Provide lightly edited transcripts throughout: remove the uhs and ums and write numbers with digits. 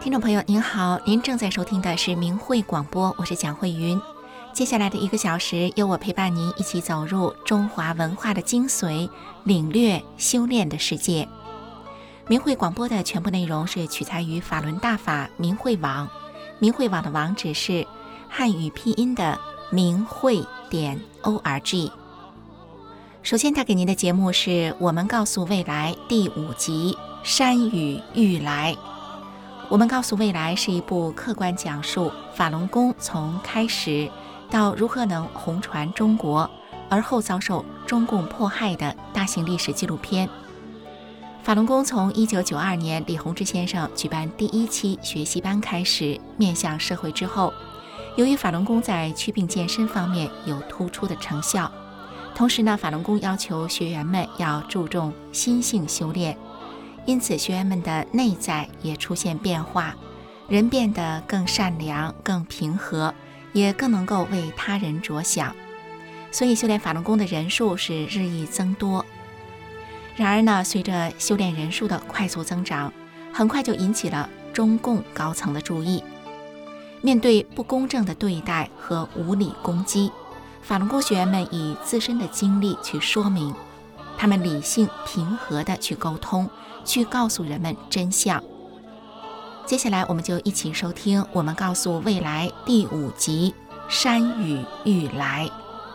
听众朋友您好，您正在收听的是明慧广播，我是蒋慧云。接下来的1个小时，由我陪伴您一起走入中华文化的精髓，领略修炼的世界。明慧广播的全部内容是取材于法轮大法明慧网，明慧网的网址是汉语拼音的明慧.org。首先带给您的节目是我们告诉未来第5集山雨欲来。我们告诉未来是一部客观讲述法轮功从开始到如何能红传中国，而后遭受中共迫害的大型历史纪录片。法轮功从1992年李洪志先生举办第1期学习班开始面向社会之后，由于法轮功在祛病健身方面有突出的成效，同时呢，法轮功要求学员们要注重心性修炼，因此学员们的内在也出现变化，人变得更善良、更平和，也更能够为他人着想，所以修炼法轮功的人数是日益增多。然而呢，随着修炼人数的快速增长，很快就引起了中共高层的注意。面对不公正的对待和无理攻击，法轮功学员们以自身的经历去说明，他们理性平和地去沟通，去告诉人们真相。接下来我们就一起收听我们告诉未来第5集山雨欲来。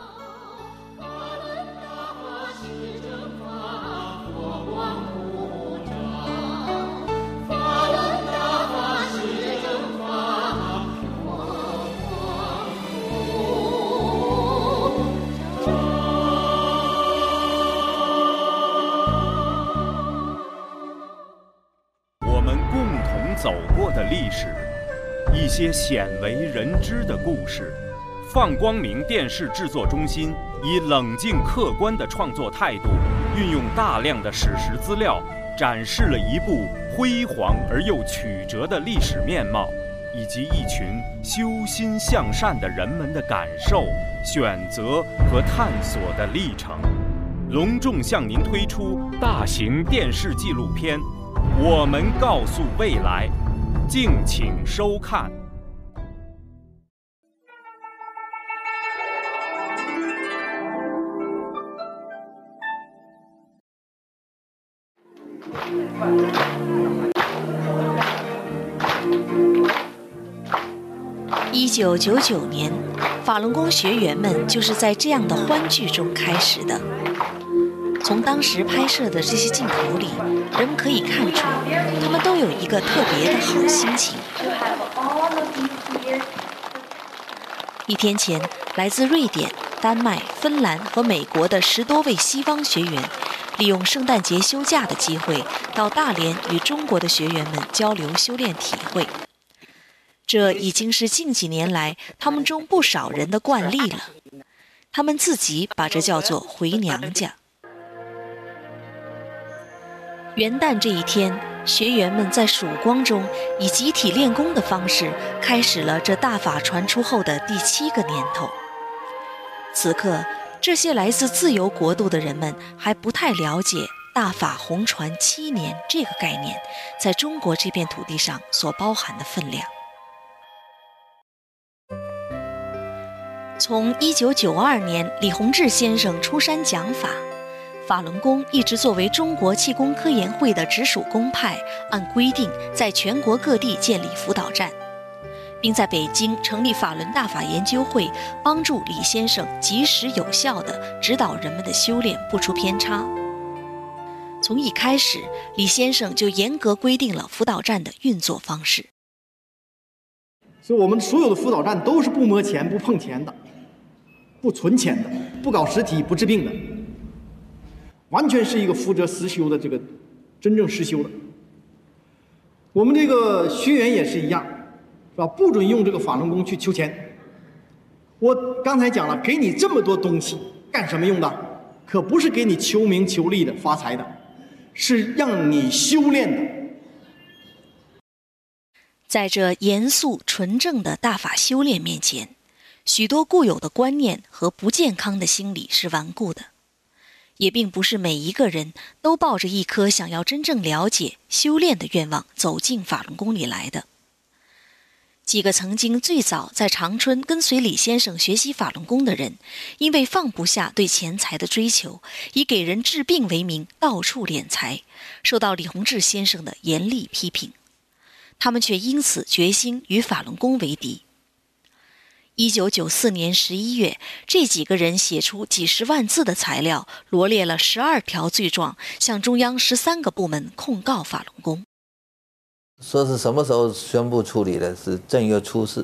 走过的历史，一些鲜为人知的故事。放光明电视制作中心以冷静客观的创作态度，运用大量的史实资料，展示了一部辉煌而又曲折的历史面貌，以及一群修心向善的人们的感受、选择和探索的历程。隆重向您推出大型电视纪录片，我们告诉未来，敬请收看。 1999年，法轮功学员们就是在这样的欢聚中开始的。从当时拍摄的这些镜头里，人们可以看出，他们都有一个特别的好心情。1天前，来自瑞典、丹麦、芬兰和美国的10多位西方学员，利用圣诞节休假的机会，到大连与中国的学员们交流修炼体会。这已经是近几年来他们中不少人的惯例了。他们自己把这叫做回娘家。元旦这一天，学员们在曙光中以集体练功的方式，开始了这大法传出后的第7个年头。此刻，这些来自自由国度的人们还不太了解大法红传7年这个概念在中国这片土地上所包含的分量。从1992年李洪志先生出山讲法，法轮功一直作为中国气功科研会的直属功派，按规定在全国各地建立辅导站，并在北京成立法轮大法研究会，帮助李先生及时有效地指导人们的修炼不出偏差。从一开始，李先生就严格规定了辅导站的运作方式。 所以我们所有的辅导站都是不摸钱、不碰钱的，不存钱的，不搞实体、不治病的，完全是一个福泽实修的这个真正实修的。我们这个学员也是一样，是吧？不准用这个法轮功去求钱。我刚才讲了，给你这么多东西干什么用的？可不是给你求名求利的、发财的，是让你修炼的。 在这严肃纯正的大法修炼面前，许多固有的观念和不健康的心理是顽固的，也并不是每一个人都抱着一颗想要真正了解修炼的愿望走进法轮功里来的。 几个曾经最早在长春跟随李先生学习法轮功的人，因为放不下对钱财的追求，以给人治病为名到处敛财，受到李洪志先生的严厉批评。他们却因此决心与法轮功为敌。1994年11月，这几个人写出几十万字的材料，罗列了12条罪状，向中央13个部门控告法轮功。 说是什么时候宣布处理的？是正月初4。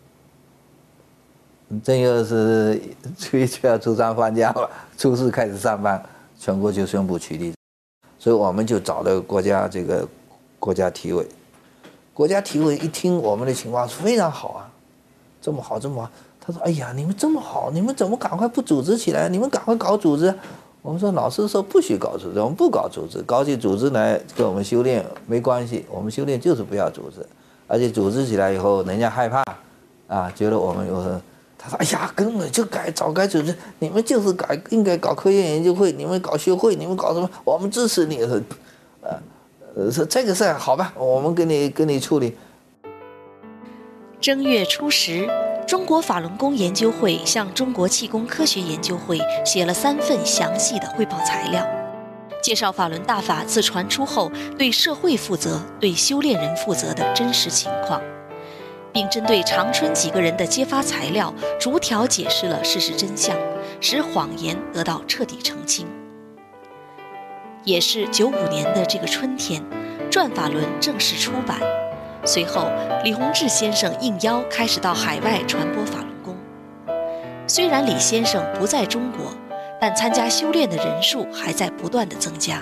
正月是初1、初2、初3放假了，初4开始上班，全国就宣布取缔。所以我们就找了国家体委。国家体委一听我们的情况，非常好啊，这么好这么好。他说：“哎呀，你们这么好，你们怎么赶快不组织起来？你们赶快搞组织。”我们说老师说不许搞组织，我们不搞组织，搞起组织来跟我们修炼没关系，我们修炼就是不要组织，而且组织起来以后人家害怕，啊，觉得我们有。他说：“哎呀，根本就早该组织，你们就是应该搞科学研究会，你们搞学会，你们搞什么？我们支持你。”说这个事儿好吧，我们跟你处理。 正月初10，中国法轮功研究会向中国气功科学研究会写了3份详细的汇报材料，介绍法轮大法自传出后对社会负责、对修炼人负责的真实情况，并针对长春几个人的揭发材料，逐条解释了事实真相，使谎言得到彻底澄清。也是95年的这个春天，《转法轮》正式出版。随后，李洪志先生应邀开始到海外传播法轮功。虽然李先生不在中国，但参加修炼的人数还在不断的增加。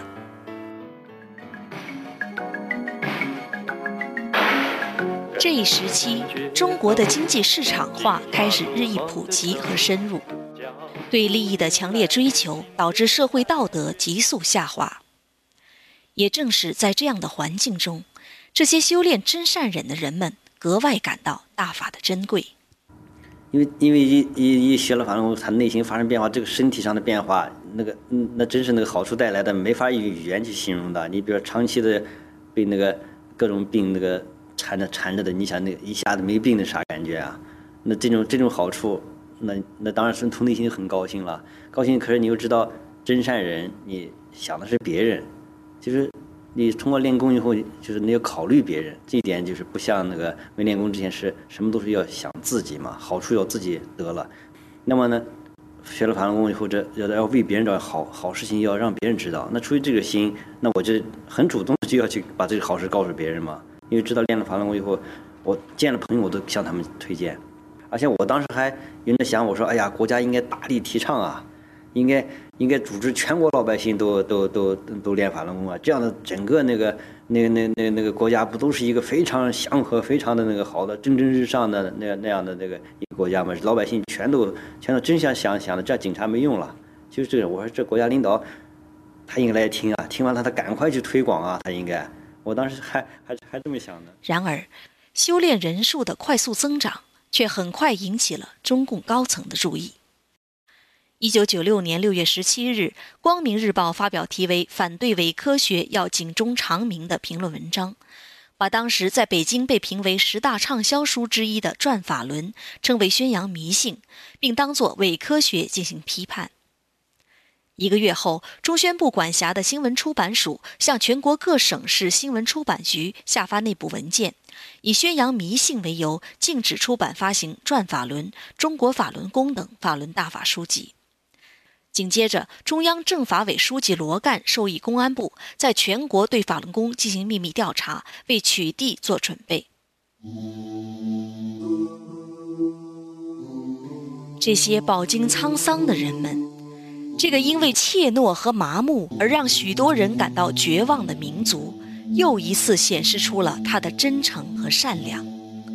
这一时期，中国的经济市场化开始日益普及和深入，对利益的强烈追求导致社会道德急速下滑。也正是在这样的环境中，这些修炼真善忍的人们格外感到大法的珍贵。 因为一学了法轮功，他内心发生变化，这个身体上的变化，那真是那个好处带来的，没法用语言去形容的。你比如说长期的被那个各种病那个缠着的，你想那个一下子没病的啥感觉啊？那这种好处，那当然是从内心很高兴了，高兴。可是你又知道真善人，你想的是别人，就是你通过练功以后，就是你要考虑别人，这一点就是不像那个没练功之前是什么都是要想自己嘛，好处要自己得了。那么呢，学了法轮功以后，这要为别人找好事情，要让别人知道。那出于这个心，那我就很主动就要去把这个好事告诉别人嘛。因为知道练了法轮功以后，我见了朋友我都向他们推荐。而且我当时还有在想，我说，哎呀，国家应该大力提倡啊，应该组织全国老百姓都练法轮功啊，这样的整个那个国家不都是一个非常祥和、非常的那个好的蒸蒸日上的那样的那个一个国家吗？老百姓全都真想的，这警察没用了。就是这个，我说这国家领导他应该来听啊，听完他赶快去推广啊，他应该。我当时还这么想的。 然而，修炼人数的快速增长却很快引起了中共高层的注意。1996年6月17日，《光明日报》发表题为"反对伪科学要警钟长鸣"的评论文章，把当时在北京被评为10大畅销书之一的《转法轮》称为宣扬迷信，并当作伪科学进行批判。1个月后，中宣部管辖的新闻出版署向全国各省市新闻出版局下发内部文件，以宣扬迷信为由，禁止出版发行《转法轮》《中国法轮功》等法轮大法书籍。紧接着，中央政法委书记罗干授意公安部在全国对法轮功进行秘密调查，为取缔做准备。这些饱经沧桑的人们，这个因为怯懦和麻木而让许多人感到绝望的民族，又一次显示出了他的真诚和善良。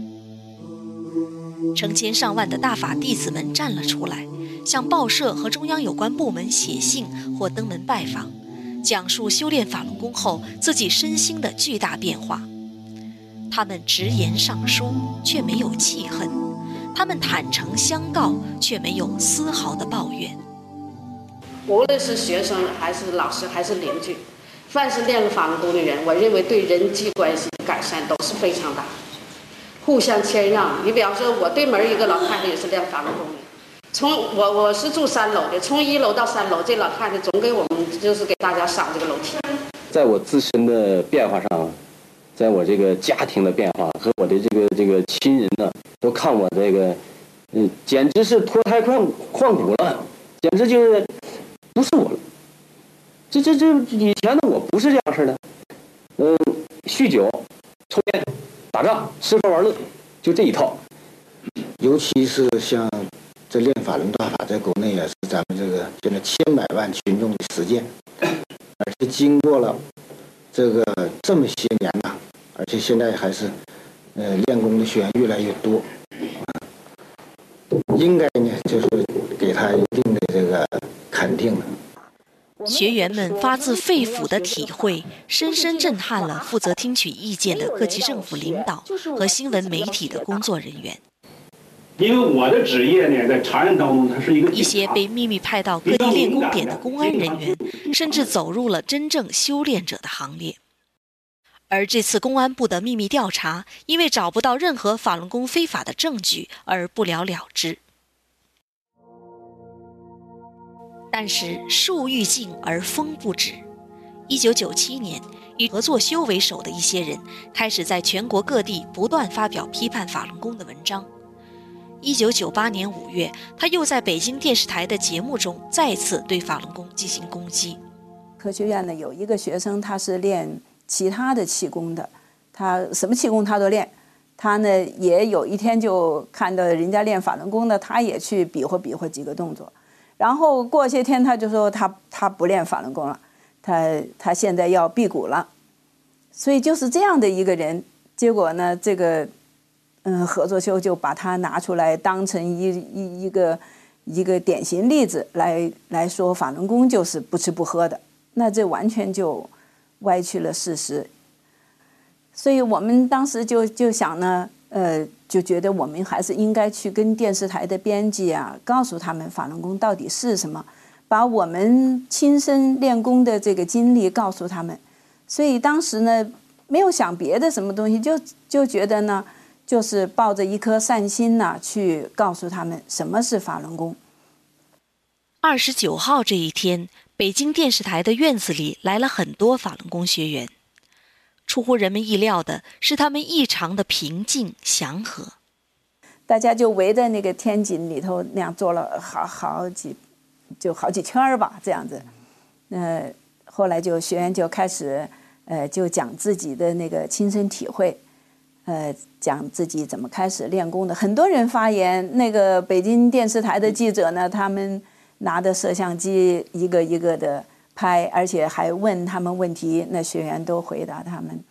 成千上万的大法弟子们站了出来，向报社和中央有关部门写信或登门拜访，讲述修炼法轮功后自己身心的巨大变化。他们直言上书，却没有气恨；他们坦诚相告，却没有丝毫的抱怨。 无论是学生还是老师还是邻居，凡是练了法轮功的人，我认为对人际关系的改善都是非常大。 互相谦让。你比方说，我对门一个老太太也是练法轮功的，从我是住3楼的，从1楼到3楼，这老太太总给我们就是给大家扫这个楼梯。 在我自身的变化上，在我这个家庭的变化和我的这个亲人呢，都看我这个，简直是脱胎换骨了，简直就是不是我了。这以前的我不是这样式的，酗酒、抽烟、打仗、吃喝玩乐，就这一套。 尤其是像这练法轮大法，在国内也是咱们这个现在千百万群众的实践，而且经过了这么些年呐，而且现在还是练功的学员越来越多，应该呢就是给他一定的这个肯定的。 学员们发自肺腑的体会，深深震撼了负责听取意见的各级政府领导和新闻媒体的工作人员。 因为我的职业呢，在查人当中，它是一个一些被秘密派到各地练功点的公安人员，甚至走入了真正修炼者的行列。而这次公安部的秘密调查，因为找不到任何法轮功非法的证据而不了了之。但是树欲静而风不止。1997年，以合作修为首的一些人开始在全国各地不断发表批判法轮功的文章。1998年5月，他又在北京电视台的节目中再次对法轮功进行攻击。 科学院呢有一个学生，他是练其他的气功的，他什么气功他都练。他呢也有一天就看到人家练法轮功的，他也去比划几个动作。然后过些天他就说他不练法轮功了，他现在要辟谷了。所以就是这样的一个人，结果呢这个合作修就把他拿出来当成一个典型例子来说法轮功就是不吃不喝的，那这完全就歪曲了事实。所以我们当时就想呢，就觉得我们还是应该去跟电视台的编辑啊，告诉他们法轮功到底是什么，把我们亲身练功的这个经历告诉他们。所以当时呢，没有想别的什么东西，就觉得呢，就是抱着一颗善心呢，去告诉他们什么是法轮功。 29号这一天，北京电视台的院子里来了很多法轮功学员。出乎人们意料的是，他们异常的平静祥和。 大家就围在那个天井里头那样坐了好几圈吧，这样子。后来学员就开始就讲自己的那个亲身体会，讲自己怎么开始练功的。很多人发言，那个北京电视台的记者呢，他们拿着摄像机一个一个的拍，而且还问他们问题，那学员都回答他们。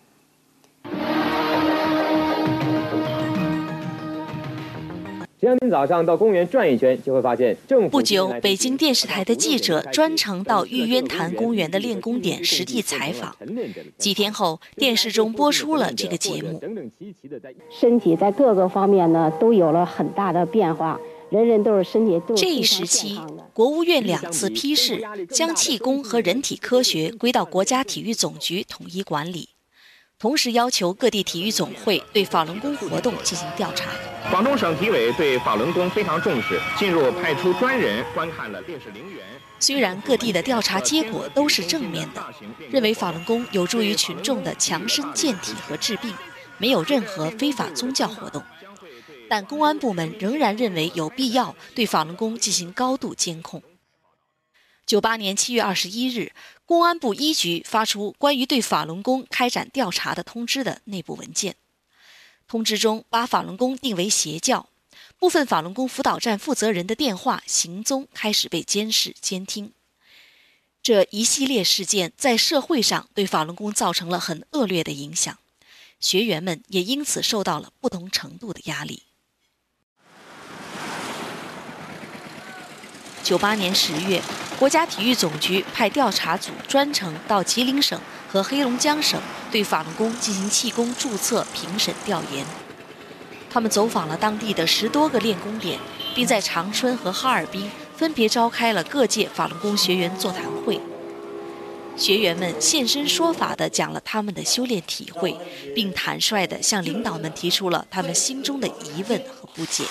只要您早上到公园转一圈，就会发现政府。 不久，北京电视台的记者专程到玉渊潭公园的练功点实地采访。几天后，电视中播出了这个节目。 身体在各个方面呢都有了很大的变化，人人都是身体都是。 这一时期，国务院2次批示，将气功和人体科学归到国家体育总局统一管理。同时要求各地体育总会对法轮功活动进行调查。 广东省体委对法轮功非常重视，近日派出专人观看了烈士陵园。 虽然各地的调查结果都是正面的，认为法轮功有助于群众的强身健体和治病，没有任何非法宗教活动，但公安部门仍然认为有必要对法轮功进行高度监控。98年7月21日，公安部一局发出关于对法轮功开展调查的通知的内部文件。通知中把法轮功定为邪教，部分法轮功辅导站负责人的电话、行踪开始被监视监听。这一系列事件在社会上对法轮功造成了很恶劣的影响，学员们也因此受到了不同程度的压力。98年10月，国家体育总局派调查组专程到吉林省和黑龙江省对法轮功进行气功注册评审调研。他们走访了当地的10多个练功点，并在长春和哈尔滨分别召开了各界法轮功学员座谈会。 学员们现身说法地讲了他们的修炼体会，并坦率地向领导们提出了他们心中的疑问和不解。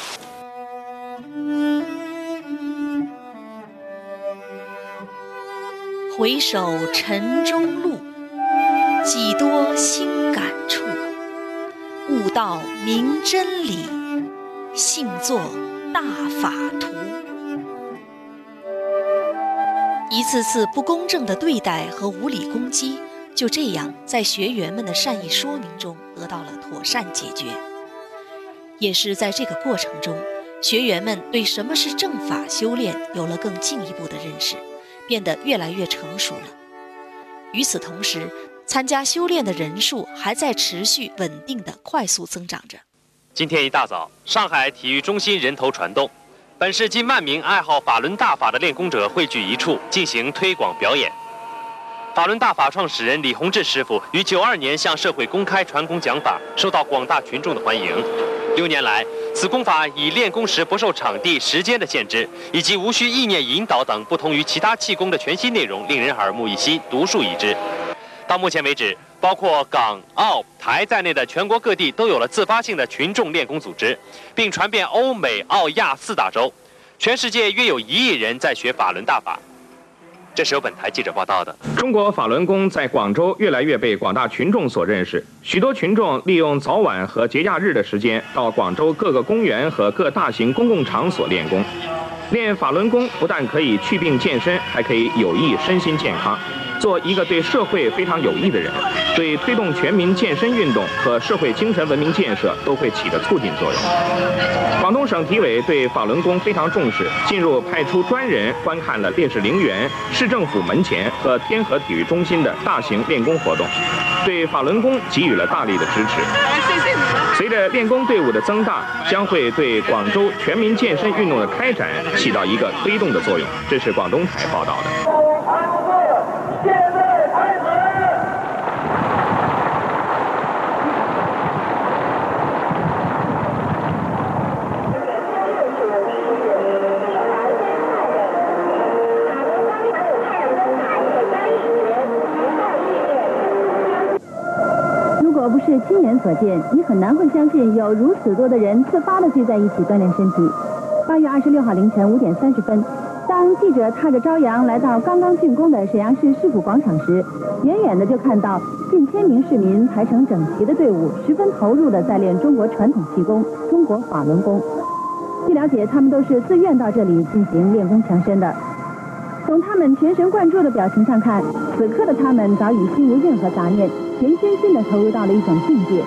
回首尘中路，几多新感触。悟道明真理，信作大法图。一次次不公正的对待和无理攻击，就这样在学员们的善意说明中得到了妥善解决。也是在这个过程中，学员们对什么是正法修炼有了更进一步的认识，变得越来越成熟了。与此同时，参加修炼的人数还在持续稳定的快速增长着。 今天一大早，上海体育中心人头攒动，本市近10000名爱好法轮大法的练功者汇聚一处进行推广表演。法轮大法创始人李洪志师傅于92年向社会公开传功讲法，受到广大群众的欢迎。6年来，此功法以练功时不受场地、时间的限制，以及无需意念引导等不同于其他气功的全新内容，令人耳目一新、独树一帜。到目前为止，包括港、澳、台在内的全国各地都有了自发性的群众练功组织，并传遍欧美、澳、亚4大洲。全世界约有1亿人在学法轮大法。这是由本台记者报道的。 中国法轮功在广州越来越被广大群众所认识，许多群众利用早晚和节假日的时间，到广州各个公园和各大型公共场所练功。练法轮功不但可以祛病健身，还可以有益身心健康。做一个对社会非常有益的人，对推动全民健身运动和社会精神文明建设都会起着促进作用。广东省体委对法轮功非常重视，近日派出专人观看了烈士陵园、市政府门前和天河体育中心的大型练功活动，对法轮功给予了大力的支持。随着练功队伍的增大，将会对广州全民健身运动的开展起到一个推动的作用。这是广东台报道的。 如果不是亲眼所见，你很难会相信有如此多的人自发地聚在一起锻炼身体。8月26号凌晨5点30分，当记者踏着朝阳来到刚刚竣工的沈阳市市府广场时，远远的就看到近1000名市民排成整齐的队伍，十分投入地在练中国传统气功——中国法轮功。据了解，他们都是自愿到这里进行练功强身的。从他们全神贯注的表情上看，此刻的他们早已心无任何杂念，全身心地投入到了一种境界。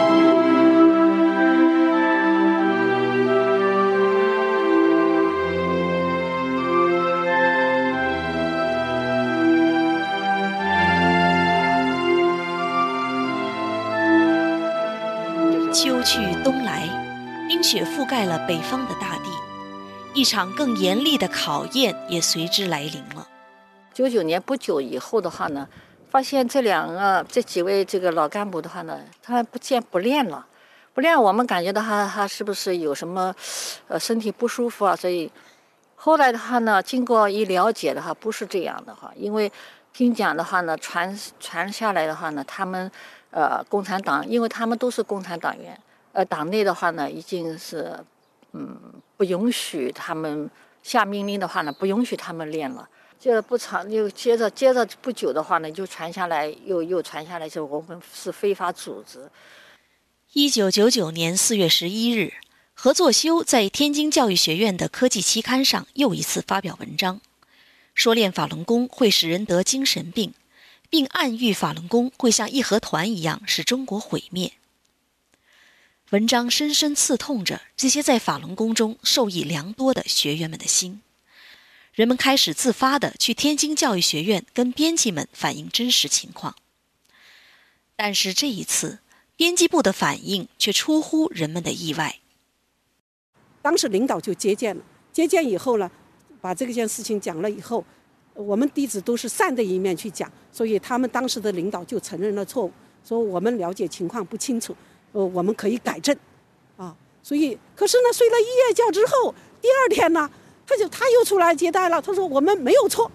秋去冬来，冰雪覆盖了北方的大地，一场更严厉的考验也随之来临了。 99年不久以后的话呢，发现这几位这个老干部的话呢，他不练了，我们感觉到他是不是有什么身体不舒服啊？所以后来的话呢，经过一了解的话，不是这样的话，因为听讲的话呢，传下来的话呢，他们共产党，因为他们都是共产党员，党内的话呢，已经是不允许他们下命令的话呢，不允许他们练了。这不长，又接着不久的话呢，就传下来，又传下来，就我们是非法组织。 1999年4月11日，何作修在天津教育学院的科技期刊上又一次发表文章，说练法轮功会使人得精神病，并暗喻法轮功会像义和团一样使中国毁灭。文章深深刺痛着这些在法轮功中受益良多的学员们的心。人们开始自发地去天津教育学院跟编辑们反映真实情况。但是这一次，编辑部的反应却出乎人们的意外。 当时领导就接见了，接见以后呢，把这件事情讲了以后，我们弟子都是善的一面去讲，所以他们当时的领导就承认了错误，说我们了解情况不清楚，我们可以改正，所以可是呢，睡了一夜觉之后，第二天呢，他又出来接待了，他说我们没有错，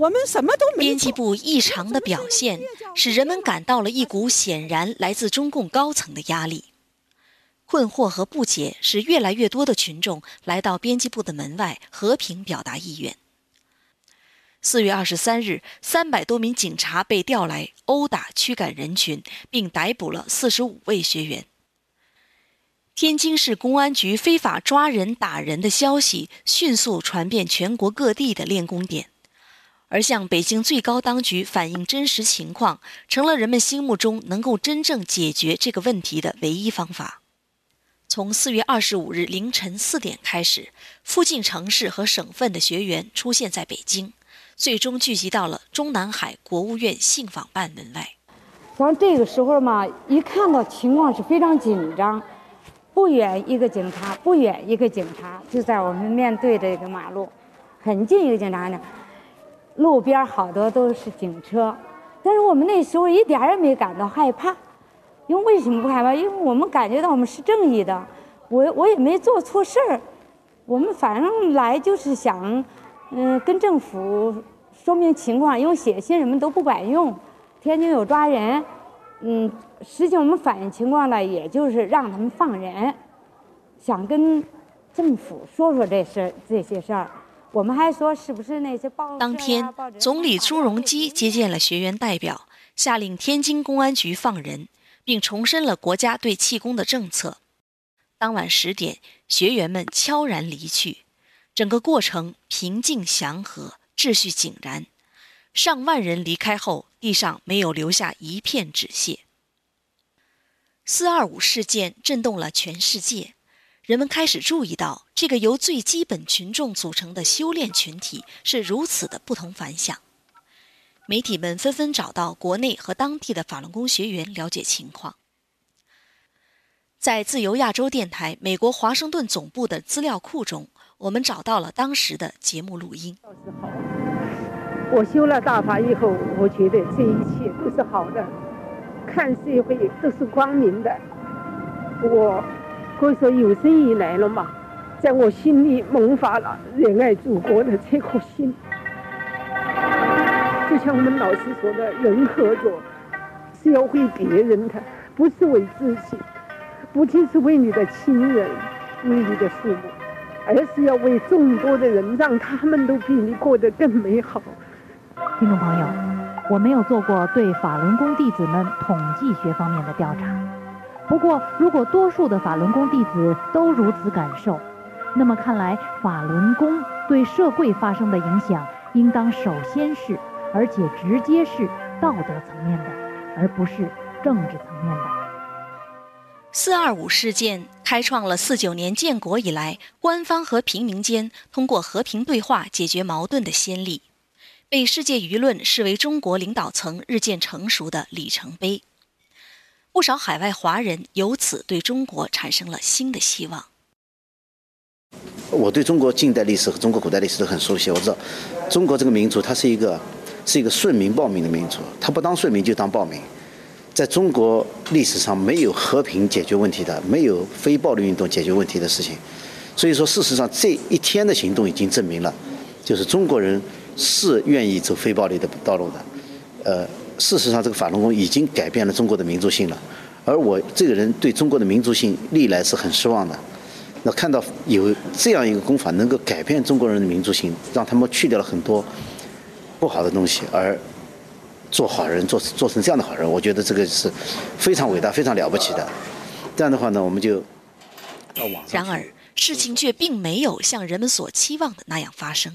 我们什么都没。 编辑部异常的表现，使人们感到了一股显然来自中共高层的压力。困惑和不解使越来越多的群众来到编辑部的门外和平表达意愿。4月23日，300多名警察被调来殴打驱赶人群，并逮捕了45位学员。天津市公安局非法抓人打人的消息迅速传遍全国各地的练功点，而向北京最高当局反映真实情况，成了人们心目中能够真正解决这个问题的唯一方法。从4月25日凌晨4点开始，附近城市和省份的学员出现在北京，最终聚集到了中南海国务院信访办门外。 像这个时候嘛，一看到情况是非常紧张，不远一个警察，不远一个警察，就在我们面对这个马路，很近一个警察呢。路边好多都是警车，但是我们那时候一点也没感到害怕。因为什么不害怕？因为我们感觉到我们是正义的，我也没做错事儿，我们反正来就是想，跟政府说明情况，因为写信什么都不管用，天津有抓人，实际我们反映情况呢，也就是让他们放人，想跟政府说说这些事儿。我们还说是不是那些报纸？ 当天，总理朱镕基接见了学员代表，下令天津公安局放人，并重申了国家对气功的政策。当晚10点，学员们悄然离去，整个过程平静祥和，秩序井然。上万人离开后，地上没有留下一片纸屑。4.25事件震动了全世界，人们开始注意到这个由最基本群众组成的修炼群体是如此的不同凡响。媒体们纷纷找到国内和当地的法轮功学员了解情况。在自由亚洲电台美国华盛顿总部的资料库中，我们找到了当时的节目录音。 我修了大法以后，我觉得这一切都是好的，看社会都是光明的。我可以说有生以来了嘛，在我心里萌发了热爱祖国的这颗心。就像我们老师说的，人合作是要为别人的，不是为自己，不仅是为你的亲人，为你的父母，而是要为众多的人，让他们都比你过得更美好。 听众朋友，我没有做过对法轮功弟子们统计学方面的调查，不过如果多数的法轮功弟子都如此感受，那么看来法轮功对社会发生的影响，应当首先是而且直接是道德层面的，而不是政治层面的。 4.25事件开创了49年建国以来官方和平民间通过和平对话解决矛盾的先例，被世界舆论视为中国领导层日渐成熟的里程碑。不少海外华人由此对中国产生了新的希望。 我对中国近代历史和中国古代历史都很熟悉，我知道中国这个民族它是一个顺民暴民的民族，它不当顺民就当暴民。在中国历史上没有和平解决问题的，没有非暴力运动解决问题的事情。所以说事实上这一天的行动已经证明了，就是中国人是愿意走非暴力的道路的。事实上这个法轮功已经改变了中国的民族性了，而我这个人对中国的民族性历来是很失望的。那看到有这样一个功法能够改变中国人的民族性，让他们去掉了很多不好的东西，而做好人，做成这样的好人，我觉得这个是非常伟大、非常了不起的。这样的话呢，我们就到网上。 然而，事情却并没有像人们所期望的那样发生。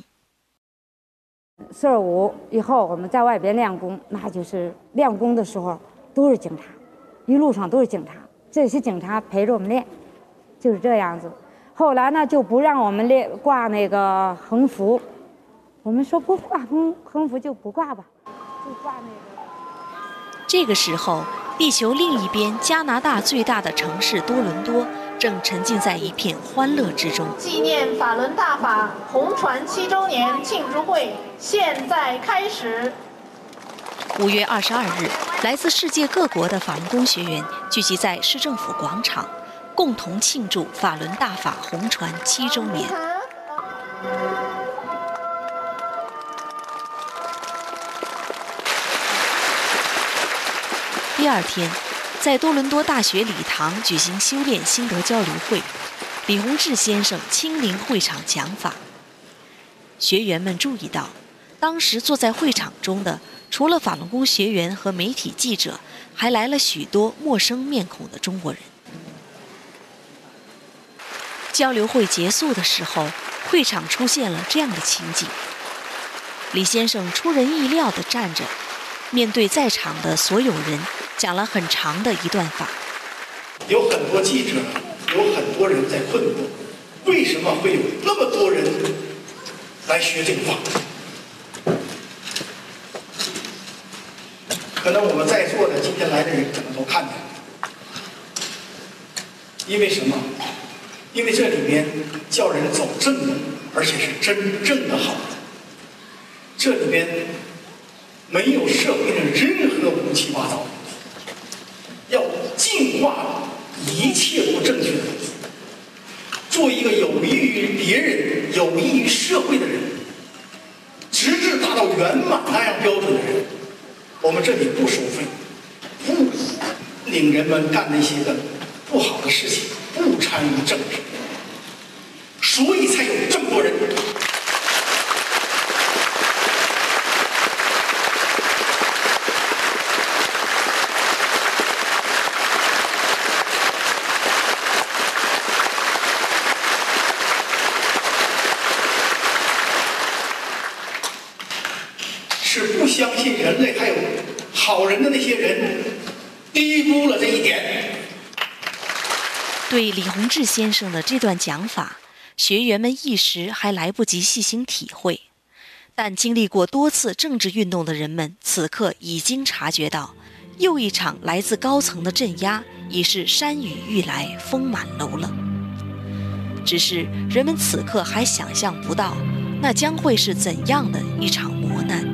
4.25以后，我们在外边练功，那就是练功的时候都是警察，一路上都是警察，这些警察陪着我们练，就是这样子。后来呢，就不让我们挂那个横幅，我们说不挂横幅就不挂吧。 这个时候，地球另一边加拿大最大的城市多伦多正沉浸在一片欢乐之中。 纪念法轮大法红传7周年庆祝会现在开始。 5月22日，来自世界各国的法轮功学员聚集在市政府广场，共同庆祝法轮大法红传7周年。 第二天，在多伦多大学礼堂举行修炼心得交流会，李洪志先生亲临会场讲法。学员们注意到，当时坐在会场中的，除了法轮功学员和媒体记者，还来了许多陌生面孔的中国人。交流会结束的时候，会场出现了这样的情景：李先生出人意料地站着，面对在场的所有人，讲了很长的一段话。 有很多记者，有很多人在困惑，为什么会有那么多人来学这个法？可能我们在座的今天来的人可能都看见了，因为什么？因为这里面叫人走正路，而且是真正的好。这里边没有社会的任何乌七八糟，要净化一切不正确的，做一个有益于别人、有益于社会的人，直至达到圆满那样标准的人。我们这里不收费，不领人们干那些个不好的事情，不参与政治，所以才有这么多人。是不相信人类还有好人的那些人低估了这一点。 对李洪志先生的这段讲法，学员们一时还来不及细心体会，但经历过多次政治运动的人们，此刻已经察觉到，又一场来自高层的镇压已是山雨欲来风满楼了。只是人们此刻还想象不到，那将会是怎样的一场磨难。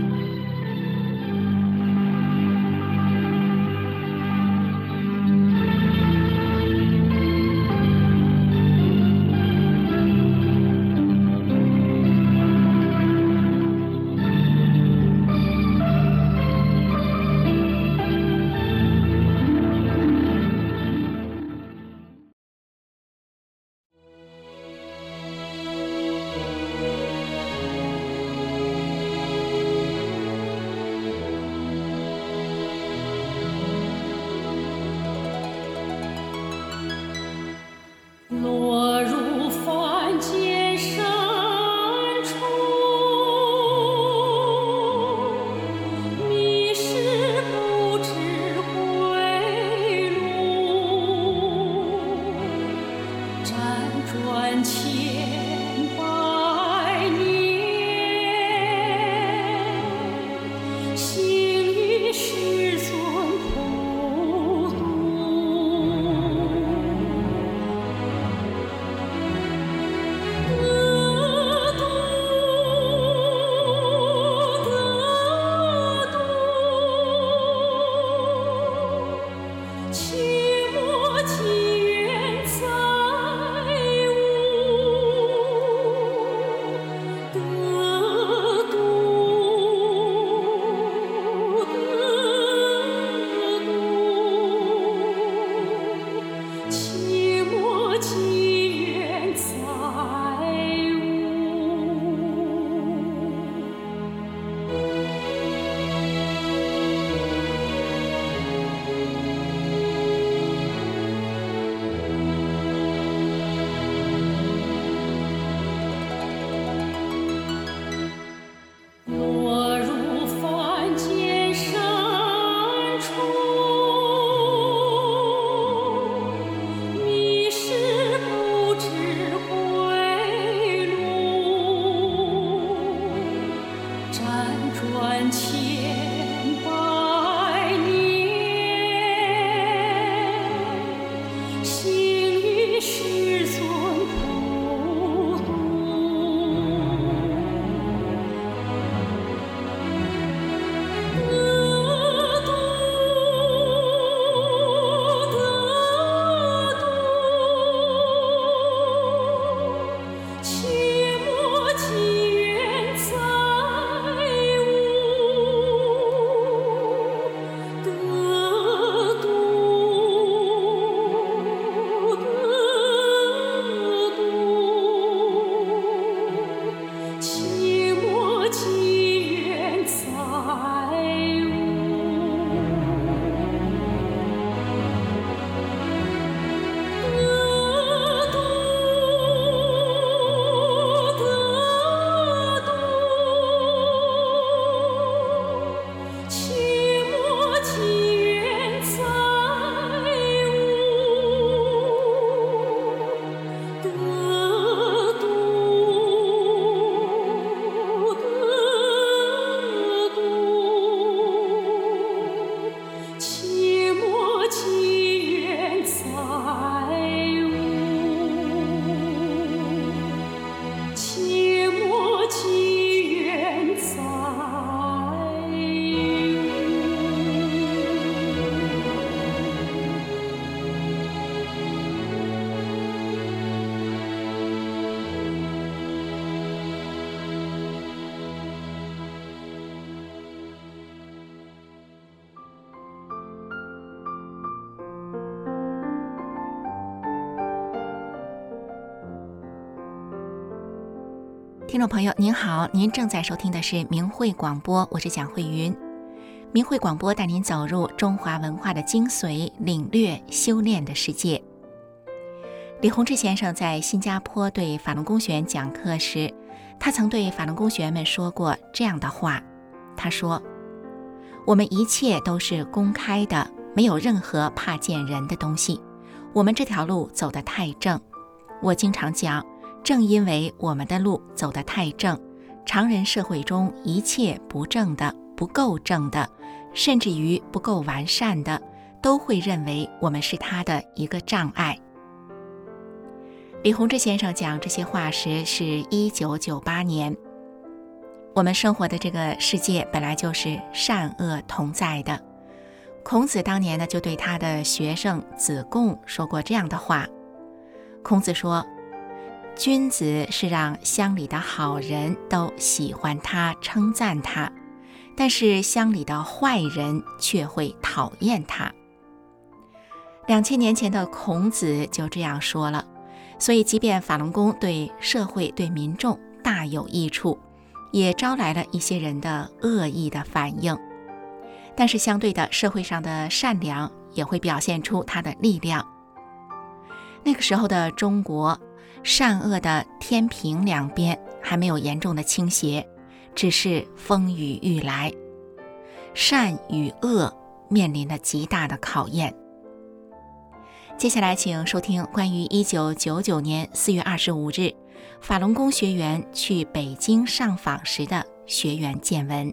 听众朋友您好，您正在收听的是明慧广播，我是蒋慧云。明慧广播带您走入中华文化的精髓，领略修炼的世界。李洪志先生在新加坡对法轮功学员讲课时，他曾对法轮功学员们说过这样的话，他说：我们一切都是公开的，没有任何怕见人的东西，我们这条路走得太正。我经常讲，正因为我们的路走得太正，常人社会中一切不正的、不够正的，甚至于不够完善的，都会认为我们是他的一个障碍。李洪志先生讲这些话时是1998年。我们生活的这个世界本来就是善恶同在的。孔子当年呢，就对他的学生子贡说过这样的话。孔子说，君子是让乡里的好人都喜欢他、称赞他，但是乡里的坏人却会讨厌他。2000年前的孔子就这样说了。所以即便法轮功对社会、对民众大有益处，也招来了一些人的恶意的反应，但是相对的，社会上的善良也会表现出它的力量。那个时候的中国，善恶的天平两边还没有严重的倾斜，只是风雨欲来，善与恶面临了极大的考验。接下来请收听关于1999年4月25日法轮功学员去北京上访时的学员见闻。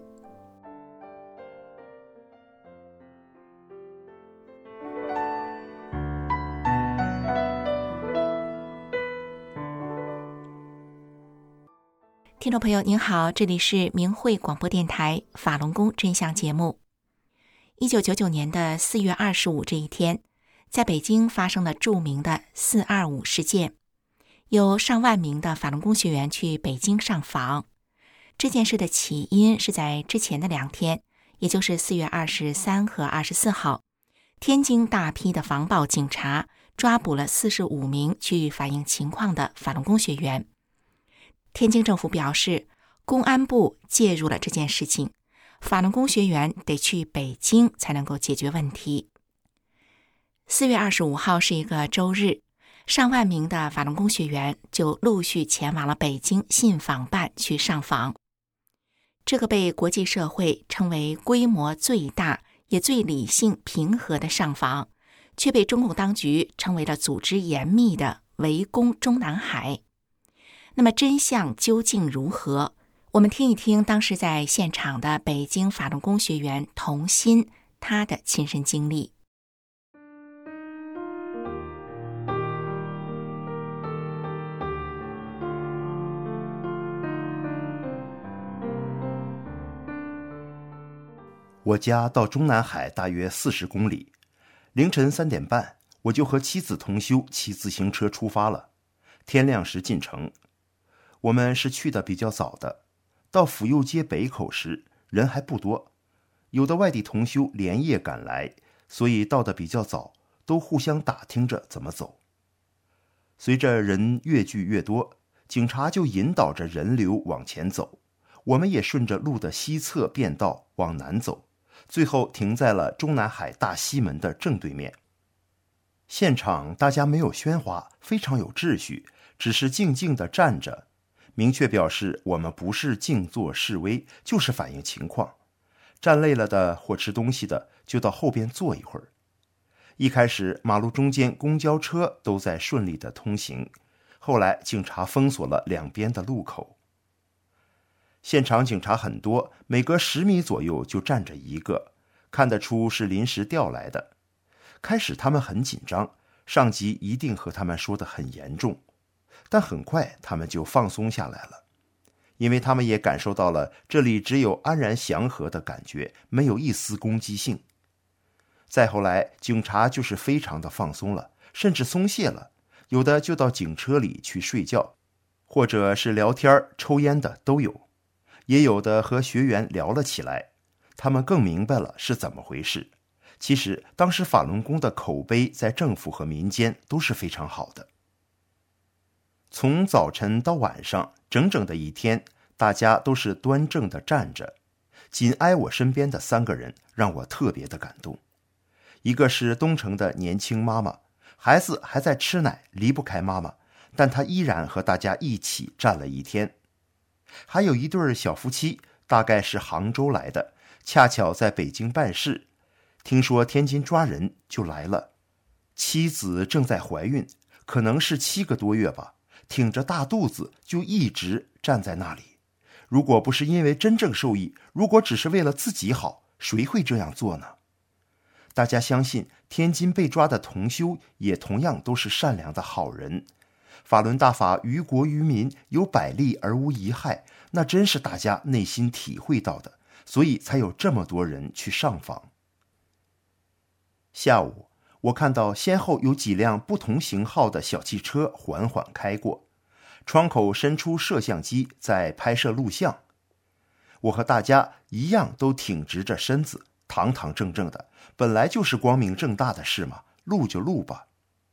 听众朋友您好，这里是明慧广播电台法轮功真相节目。1999年的4月25这一天，在北京发生了著名的425事件，有上万名的法轮功学员去北京上访。这件事的起因是在之前的2天，也就是4月23和24号，天津大批的防暴警察抓捕了45名去反映情况的法轮功学员。天津政府表示，公安部介入了这件事情，法轮功学员得去北京才能够解决问题。4月25号是一个周日，上万名的法轮功学员就陆续前往了北京信访办去上访。这个被国际社会称为规模最大也最理性平和的上访，却被中共当局称为了组织严密的围攻中南海。那么真相究竟如何？我们听一听当时在现场的北京法轮功学员童心他的亲身经历。 我家到中南海大约40公里，凌晨3点半，我就和妻子同修骑自行车出发了。天亮时进城。我们是去的比较早的，到府右街北口时人还不多，有的外地同修连夜赶来，所以到的比较早，都互相打听着怎么走。随着人越聚越多，警察就引导着人流往前走，我们也顺着路的西侧便道往南走，最后停在了中南海大西门的正对面。现场大家没有喧哗，非常有秩序，只是静静地站着，明确表示我们不是静坐示威，就是反映情况。站累了的或吃东西的就到后边坐一会儿。一开始马路中间公交车都在顺利的通行，后来警察封锁了两边的路口。现场警察很多，每隔10米左右就站着一个，看得出是临时调来的。开始他们很紧张，上级一定和他们说得很严重，但很快他们就放松下来了，因为他们也感受到了这里只有安然祥和的感觉，没有一丝攻击性。再后来警察就是非常的放松了，甚至松懈了，有的就到警车里去睡觉，或者是聊天抽烟的都有，也有的和学员聊了起来，他们更明白了是怎么回事。其实当时法轮功的口碑在政府和民间都是非常好的。 从早晨到晚上，整整的一天，大家都是端正的站着。紧挨我身边的3个人让我特别的感动。一个是东城的年轻妈妈，孩子还在吃奶，离不开妈妈，但她依然和大家一起站了一天。还有一对小夫妻，大概是杭州来的，恰巧在北京办事，听说天津抓人就来了。妻子正在怀孕，可能是7个多月吧，挺着大肚子就一直站在那里。如果不是因为真正受益，如果只是为了自己好，谁会这样做呢？大家相信天津被抓的同修也同样都是善良的好人。法轮大法于国于民，有百利而无一害，那真是大家内心体会到的，所以才有这么多人去上访。下午，我看到先后有几辆不同型号的小汽车缓缓开过，窗口伸出摄像机在拍摄录像。我和大家一样都挺直着身子，堂堂正正的，本来就是光明正大的事嘛，录就录吧。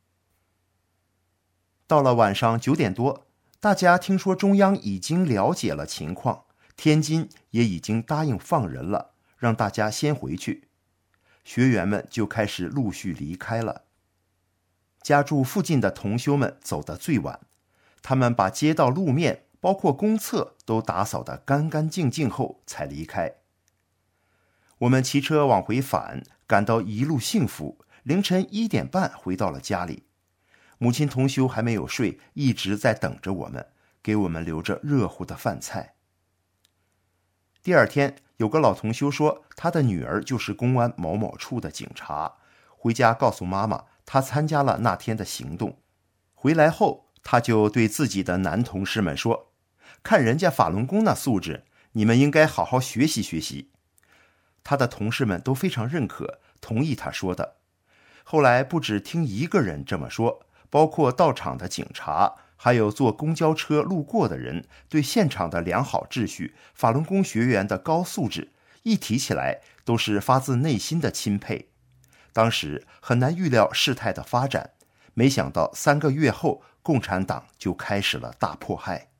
到了晚上9点多，大家听说中央已经了解了情况，天津也已经答应放人了，让大家先回去。学员们就开始陆续离开了。家住附近的同修们走得最晚，他们把街道路面包括公厕都打扫得干干净净后才离开。我们骑车往回返，感到一路幸福。凌晨1点半回到了家里，母亲同修还没有睡，一直在等着我们，给我们留着热乎的饭菜。第二天，有个老同修说，他的女儿就是公安某某处的警察，回家告诉妈妈，他参加了那天的行动。回来后，他就对自己的男同事们说，看人家法轮功那素质，你们应该好好学习学习。他的同事们都非常认可，同意他说的。后来不只听一个人这么说，包括到场的警察，还有坐公交车路过的人，对现场的良好秩序、法轮功学员的高素质，一提起来都是发自内心的钦佩。当时很难预料事态的发展，没想到3个月后，共产党就开始了大迫害。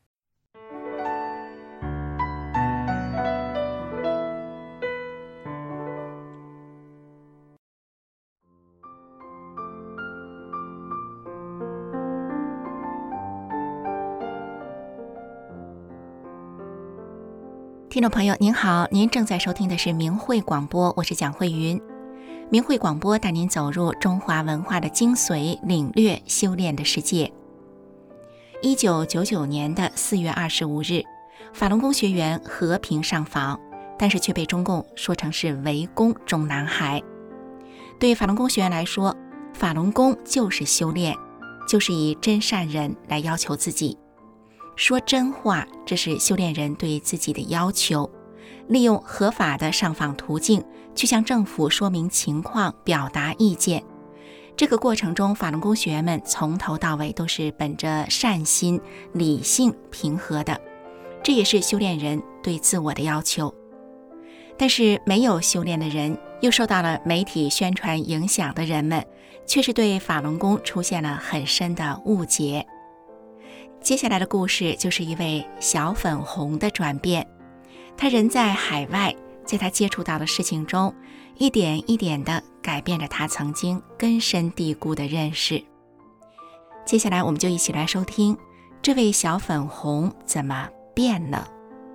听众朋友您好，您正在收听的是明慧广播，我是蒋慧云。明慧广播带您走入中华文化的精髓，领略修炼的世界。1999年的4月25日，法轮功学员和平上访，但是却被中共说成是围攻中南海。对法轮功学员来说，法轮功就是修炼，就是以真善忍来要求自己。说真话，这是修炼人对自己的要求。利用合法的上访途径去向政府说明情况，表达意见。这个过程中，法轮功学员们从头到尾都是本着善心、理性、平和的，这也是修炼人对自我的要求。但是没有修炼的人，又受到了媒体宣传影响的人们，却是对法轮功出现了很深的误解。接下来的故事就是一位小粉红的转变。他人在海外，在他接触到的事情中，一点一点地改变着他曾经根深蒂固的认识。接下来我们就一起来收听这位小粉红怎么变了。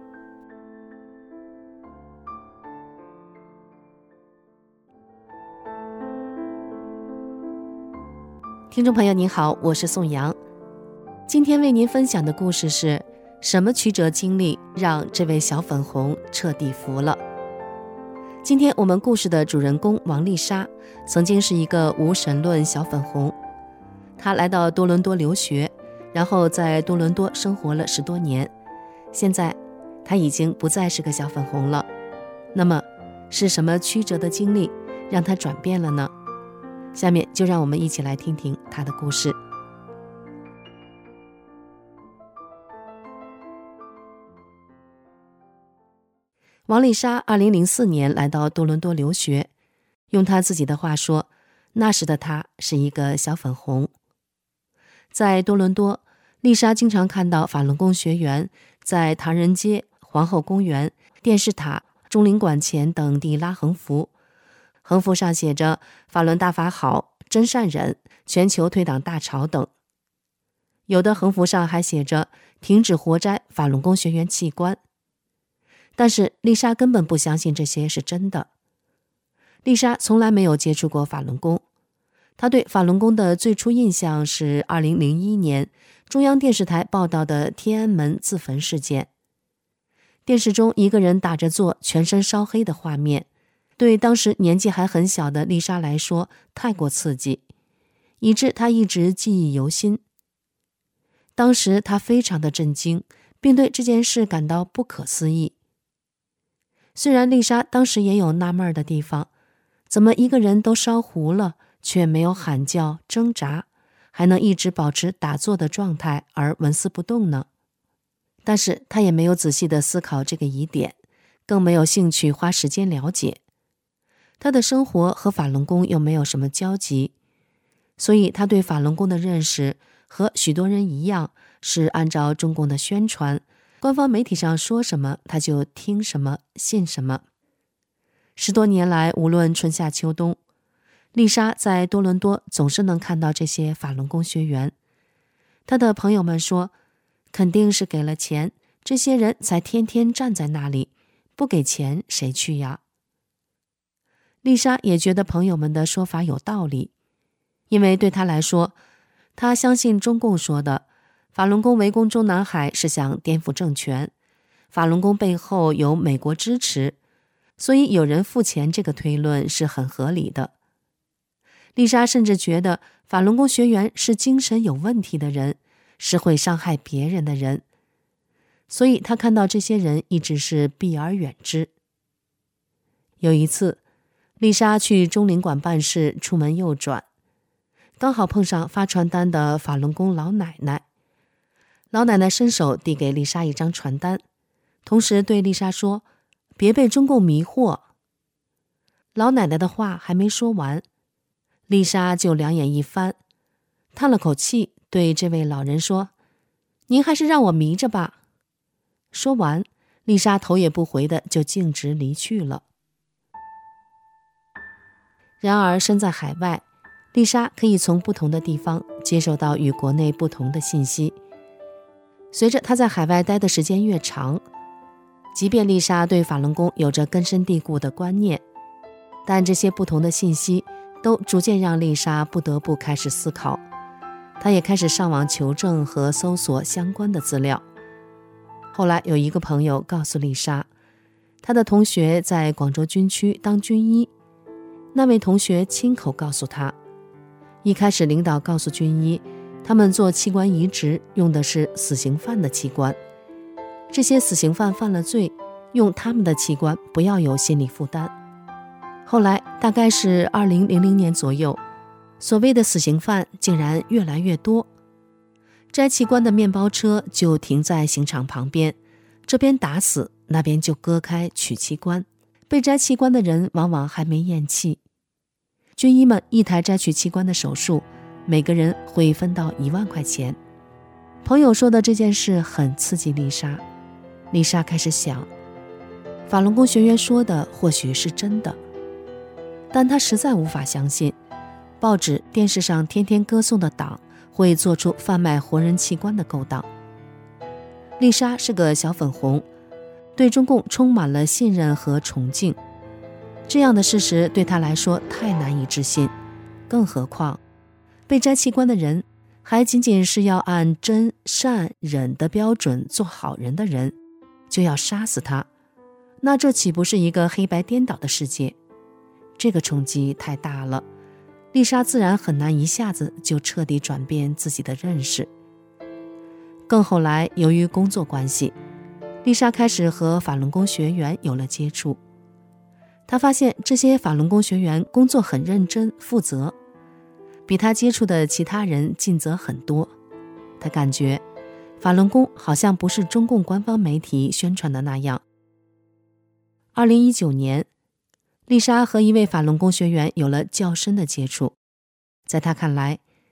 听众朋友您好，我是宋阳。今天为您分享的故事是什么曲折经历让这位小粉红彻底服了。今天我们故事的主人公王丽莎曾经是一个无神论小粉红，她来到多伦多留学，然后在多伦多生活了10多年，现在她已经不再是个小粉红了。那么是什么曲折的经历让她转变了呢？下面就让我们一起来听听她的故事。王丽莎2004年来到多伦多留学，用她自己的话说，那时的她是一个小粉红。在多伦多， 丽莎经常看到法轮功学员在唐人街、皇后公园、电视塔、中领馆前等地拉横幅，横幅上写着法轮大法好，真善忍，全球退党大潮等。有的横幅上还写着停止活摘法轮功学员器官。但是丽莎根本不相信这些是真的。丽莎从来没有接触过法轮功，她对法轮功的最初印象是2001年中央电视台报道的天安门自焚事件。电视中一个人打着坐，全身烧黑的画面，对当时年纪还很小的丽莎来说太过刺激，以致她一直记忆犹新。当时她非常的震惊，并对这件事感到不可思议。虽然丽莎当时也有纳闷的地方，怎么一个人都烧糊了，却没有喊叫、挣扎，还能一直保持打坐的状态而纹丝不动呢？但是她也没有仔细地思考这个疑点，更没有兴趣花时间了解。她的生活和法轮功又没有什么交集，所以她对法轮功的认识和许多人一样，是按照中共的宣传，官方媒体上说什么他就听什么信什么。10多年来，无论春夏秋冬，丽莎在多伦多总是能看到这些法轮功学员。她的朋友们说，肯定是给了钱，这些人才天天站在那里，不给钱谁去呀？丽莎也觉得朋友们的说法有道理，因为对她来说，她相信中共说的法轮功围攻中南海是想颠覆政权，法轮功背后有美国支持，所以有人付钱这个推论是很合理的。丽莎甚至觉得法轮功学员是精神有问题的人，是会伤害别人的人，所以她看到这些人一直是避而远之。有一次，丽莎去中领馆办事，出门右转，刚好碰上发传单的法轮功老奶奶。老奶奶伸手递给丽莎一张传单，同时对丽莎说：“别被中共迷惑。”老奶奶的话还没说完，丽莎就两眼一翻，叹了口气，对这位老人说：“您还是让我迷着吧。”说完，丽莎头也不回的就径直离去了。然而身在海外，丽莎可以从不同的地方接受到与国内不同的信息。随着她在海外待的时间越长，即便丽莎对法轮功有着根深蒂固的观念，但这些不同的信息都逐渐让丽莎不得不开始思考。她也开始上网求证和搜索相关的资料。后来有一个朋友告诉丽莎，她的同学在广州军区当军医。那位同学亲口告诉她，一开始领导告诉军医，他们做器官移植用的是死刑犯的器官，这些死刑犯犯了罪，用他们的器官不要有心理负担。后来大概是2000年左右，所谓的死刑犯竟然越来越多，摘器官的面包车就停在刑场旁边，这边打死，那边就割开取器官，被摘器官的人往往还没咽气。军医们一台摘取器官的手术，每个人会分到1万块钱。朋友说的这件事很刺激丽莎。丽莎开始想，法轮功学员说的或许是真的，但她实在无法相信，报纸、电视上天天歌颂的党会做出贩卖活人器官的勾当。丽莎是个小粉红，对中共充满了信任和崇敬，这样的事实对她来说太难以置信，更何况被摘器官的人还仅仅是要按真善忍的标准做好人的人，就要杀死他，那这岂不是一个黑白颠倒的世界？这个冲击太大了，丽莎自然很难一下子就彻底转变自己的认识。更后来，由于工作关系，丽莎开始和法轮功学员有了接触。她发现这些法轮功学员工作很认真负责，比她接触的其他人尽责很多。她感觉法轮功好像不是中共官方媒体宣传的那样。2019年，丽莎和一位法轮功学员有了较深的接触。在她看来，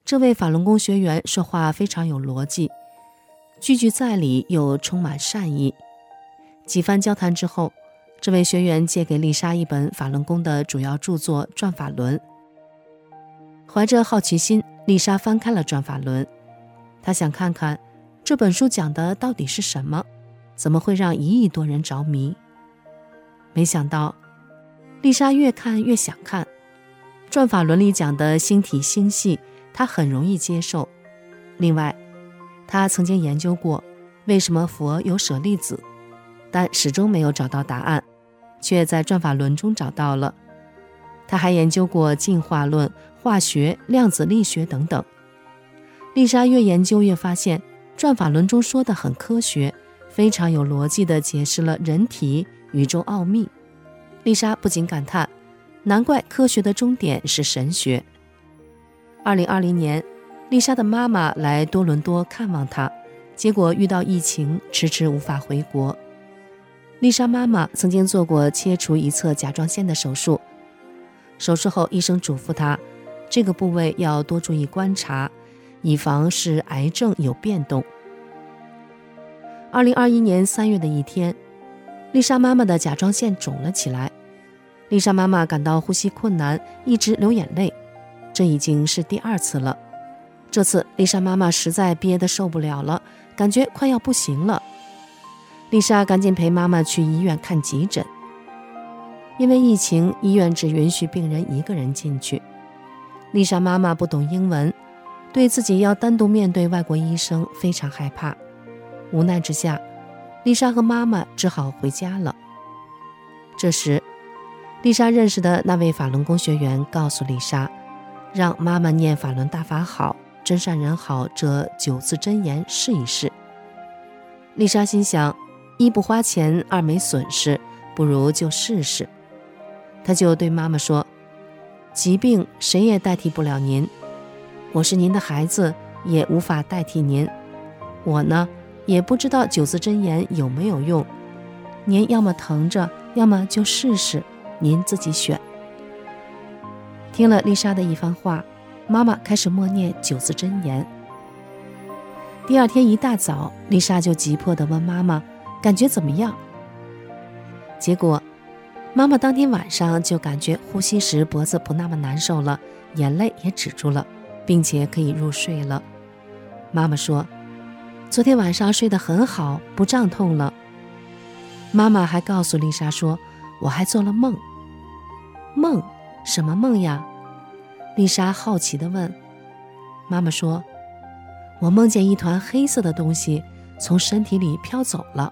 这位法轮功学员说话非常有逻辑，句句在理又充满善意。几番交谈之后，这位学员借给丽莎一本法轮功的主要著作《转法轮》。怀着好奇心，丽莎翻开了《转法轮》，她想看看这本书讲的到底是什么，怎么会让1亿多人着迷。没想到丽莎越看越想看，《转法轮》里讲的星体星系她很容易接受。另外，她曾经研究过为什么佛有舍利子，但始终没有找到答案，却在《转法轮》中找到了。她还研究过进化论、化学、量子力学等等。丽莎越研究越发现，《转法轮》中说的很科学，非常有逻辑地解释了人体、宇宙奥秘。丽莎不禁感叹，难怪科学的终点是神学。2020年，丽莎的妈妈来多伦多看望她，结果遇到疫情，迟迟无法回国。丽莎妈妈曾经做过切除一侧甲状腺的手术，手术后医生嘱咐她，这个部位要多注意观察，以防是癌症有变动。2021年3月的一天，丽莎妈妈的甲状腺肿了起来，丽莎妈妈感到呼吸困难，一直流眼泪，这已经是第2次了。这次丽莎妈妈实在憋得受不了了，感觉快要不行了。丽莎赶紧陪妈妈去医院看急诊。因为疫情，医院只允许病人1个人进去。丽莎妈妈不懂英文，对自己要单独面对外国医生非常害怕。无奈之下，丽莎和妈妈只好回家了。这时，丽莎认识的那位法轮功学员告诉丽莎，让妈妈念法轮大法好，真善人好这9字真言试一试。丽莎心想，1不花钱，2没损失，不如就试试。她就对妈妈说，疾病谁也代替不了您，我是您的孩子，也无法代替您。我呢，也不知道9字真言有没有用，您要么疼着，要么就试试，您自己选。听了丽莎的一番话，妈妈开始默念9字真言。第2天一大早，丽莎就急迫地问妈妈感觉怎么样。结果妈妈当天晚上就感觉呼吸时脖子不那么难受了，眼泪也止住了，并且可以入睡了。妈妈说，昨天晚上睡得很好，不胀痛了。妈妈还告诉丽莎说，我还做了梦。梦？什么梦呀？丽莎好奇地问。妈妈说，我梦见一团黑色的东西从身体里飘走了。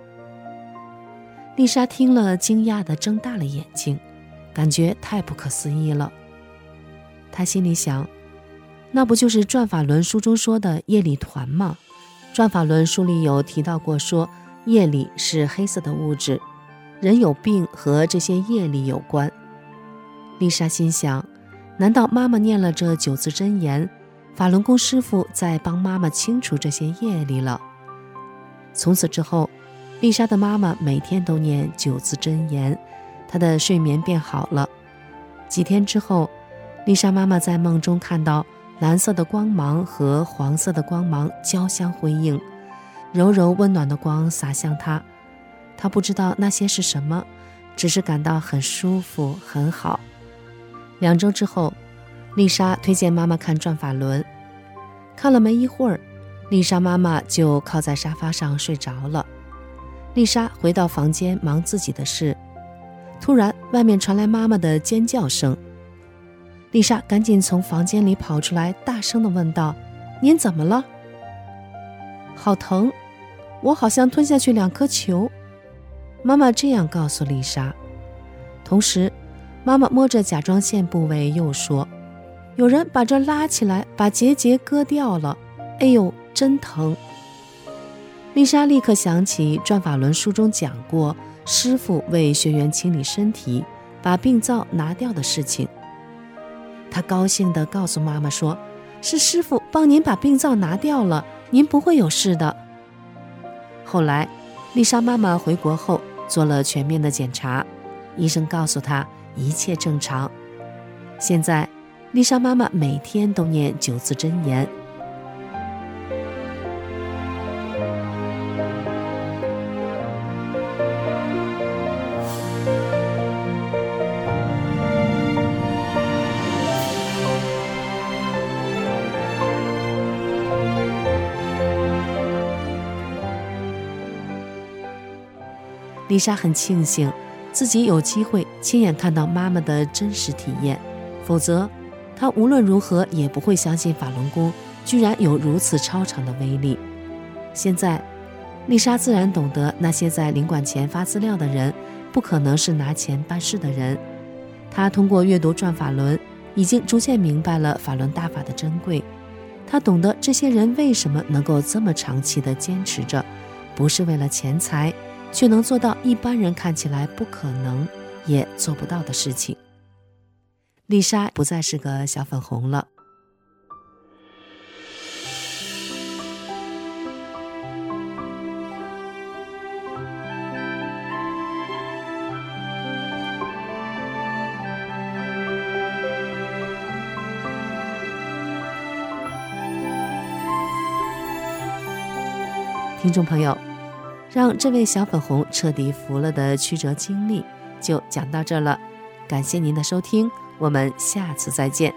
丽莎听了，惊讶地睁大了眼睛，感觉太不可思议了。她心里想，那不就是《转法轮》书中说的业力团吗？《转法轮》书里有提到过，说业力是黑色的物质，人有病和这些业力有关。丽莎心想，难道妈妈念了这9字真言，法轮功师父在帮妈妈清除这些业力了？从此之后，丽莎的妈妈每天都念9字真言，她的睡眠变好了。几天之后，丽莎妈妈在梦中看到蓝色的光芒和黄色的光芒交相辉映，柔柔温暖的光洒向她。她不知道那些是什么，只是感到很舒服，很好。2周之后，丽莎推荐妈妈看《转法轮》，看了没一会儿，丽莎妈妈就靠在沙发上睡着了。丽莎回到房间忙自己的事，突然外面传来妈妈的尖叫声。丽莎赶紧从房间里跑出来，大声地问道，您怎么了？好疼，我好像吞下去2颗球。妈妈这样告诉丽莎。同时，妈妈摸着甲状腺部位又说，有人把这拉起来，把结割掉了，哎呦，真疼。丽莎立刻想起《转法轮》书中讲过师父为学员清理身体，把病灶拿掉的事情。她高兴地告诉妈妈说，是师父帮您把病灶拿掉了，您不会有事的。后来丽莎妈妈回国后做了全面的检查，医生告诉她一切正常。现在丽莎妈妈每天都念9字真言。丽莎很庆幸自己有机会亲眼看到妈妈的真实体验，否则她无论如何也不会相信法轮功居然有如此超常的威力。现在丽莎自然懂得那些在领馆前发资料的人不可能是拿钱办事的人。她通过阅读《转法轮》已经逐渐明白了法轮大法的珍贵，她懂得这些人为什么能够这么长期地坚持着，不是为了钱财，却能做到一般人看起来不可能也做不到的事情。丽莎不再是个小粉红了。听众朋友，让这位小粉红彻底服了的曲折经历就讲到这了，感谢您的收听，我们下次再见。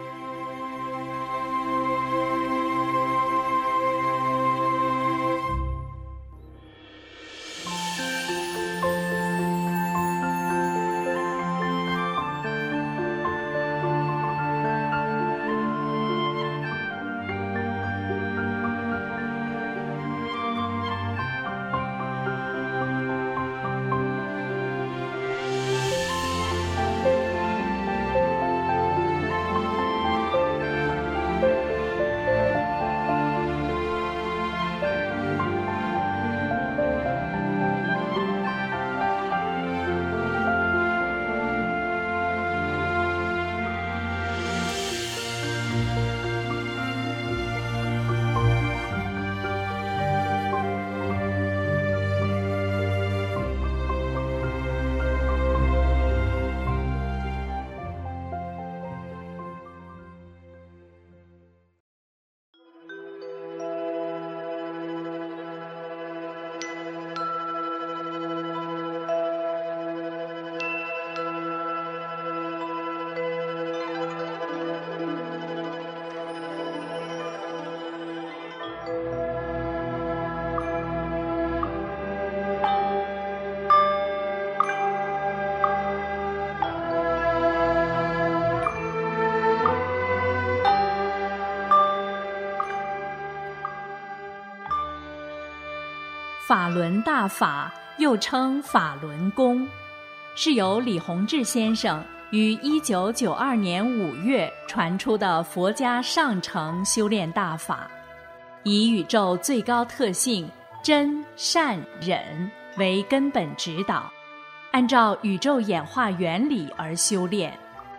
法轮大法又称法轮功，是由李洪志先生于1992年5月传出的佛家上乘修炼大法，以宇宙最高特性真善忍为根本指导，按照宇宙演化原理而修炼。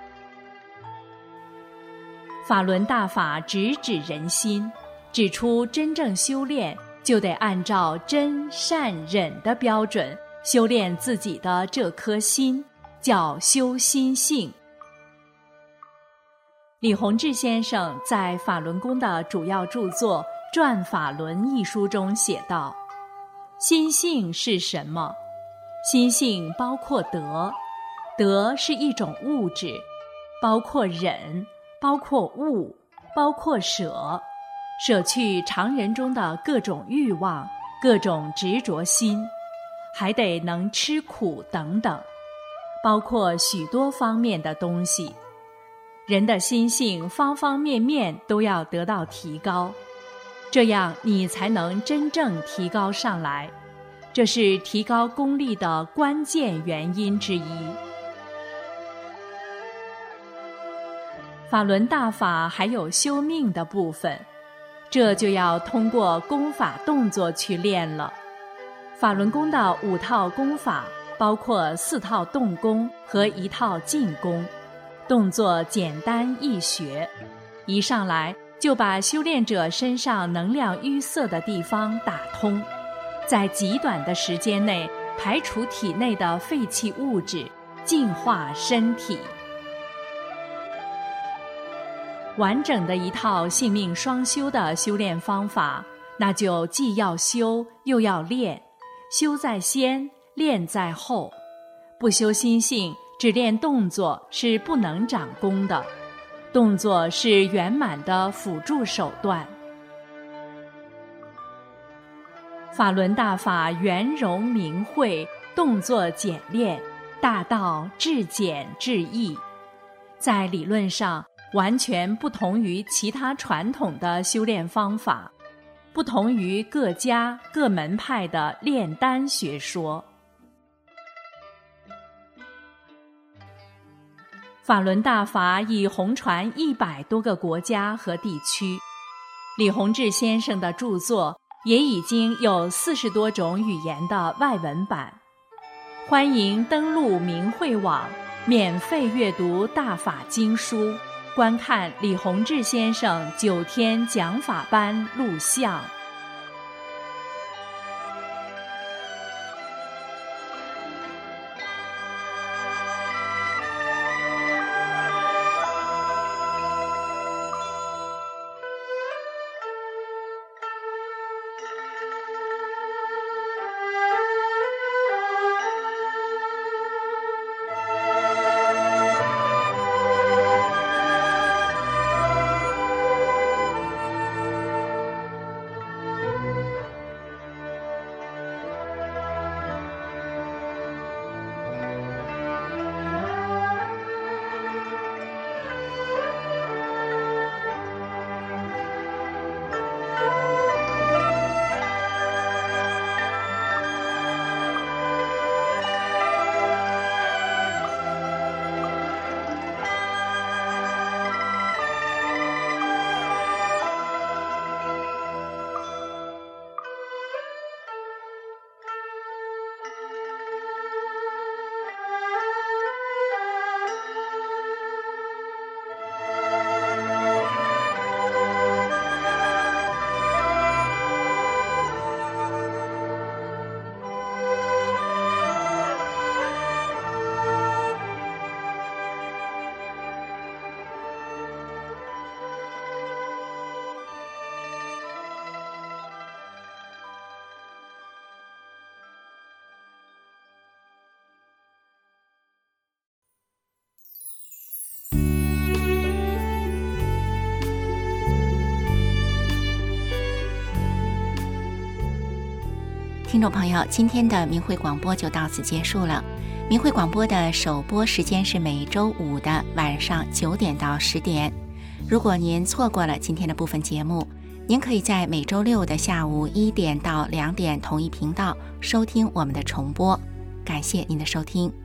法轮大法直指人心，指出真正修炼就得按照真善忍的标准修炼自己的这颗心，叫修心性。李洪志先生在法轮功的主要著作《转法轮》一书中写道：心性是什么？心性包括德，德是一种物质，包括忍，包括悟，包括舍，舍去常人中的各种欲望、各种执着心，还得能吃苦等等，包括许多方面的东西。人的心性方方面面都要得到提高，这样你才能真正提高上来，这是提高功力的关键原因之一。法轮大法还有修命的部分，这就要通过功法动作去练了。法轮功的5套功法包括4套动功和1套静功，动作简单易学，一上来就把修炼者身上能量淤塞的地方打通，在极短的时间内排除体内的废弃物质，净化身体。 完整的一套性命双修的修炼方法，那就既要修又要练，修在先，练在后。不修心性，只练动作是不能长功的，动作是圆满的辅助手段。法轮大法圆融明慧，动作简练，大道至简至易，在理论上完全不同于其他传统的修炼方法，不同于各家各门派的炼丹学说。法轮大法已红传100多个国家和地区，李洪志先生的著作也已经有40多种语言的外文版。欢迎登录明慧网，免费阅读大法经书，观看李洪志先生9天讲法班录像。 听众朋友，今天的明慧广播就到此结束了。明慧广播的首播时间是每周5的晚上9点到10点。如果您错过了今天的部分节目，您可以在每周6的下午1点到2点同一频道收听我们的重播。感谢您的收听。